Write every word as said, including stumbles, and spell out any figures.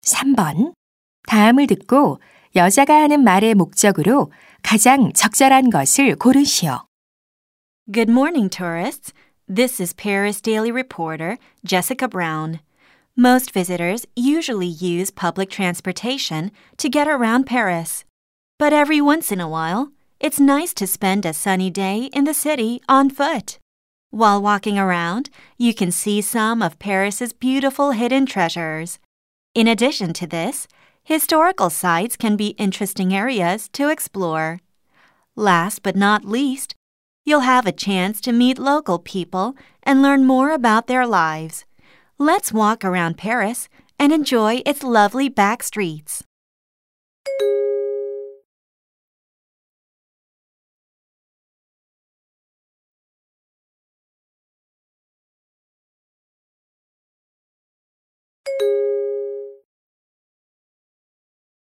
삼 번. 다음을 듣고 여자가 하는 말의 목적으로 가장 적절한 것을 고르시오. Good morning, tourists. This is Paris Daily Reporter Jessica Brown. Most visitors usually use public transportation to get around Paris. But every once in a while, it's nice to spend a sunny day in the city on foot. While walking around, you can see some of Paris's beautiful hidden treasures. In addition to this, historical sites can be interesting areas to explore. Last but not least, you'll have a chance to meet local people and learn more about their lives. Let's walk around Paris and enjoy its lovely back streets.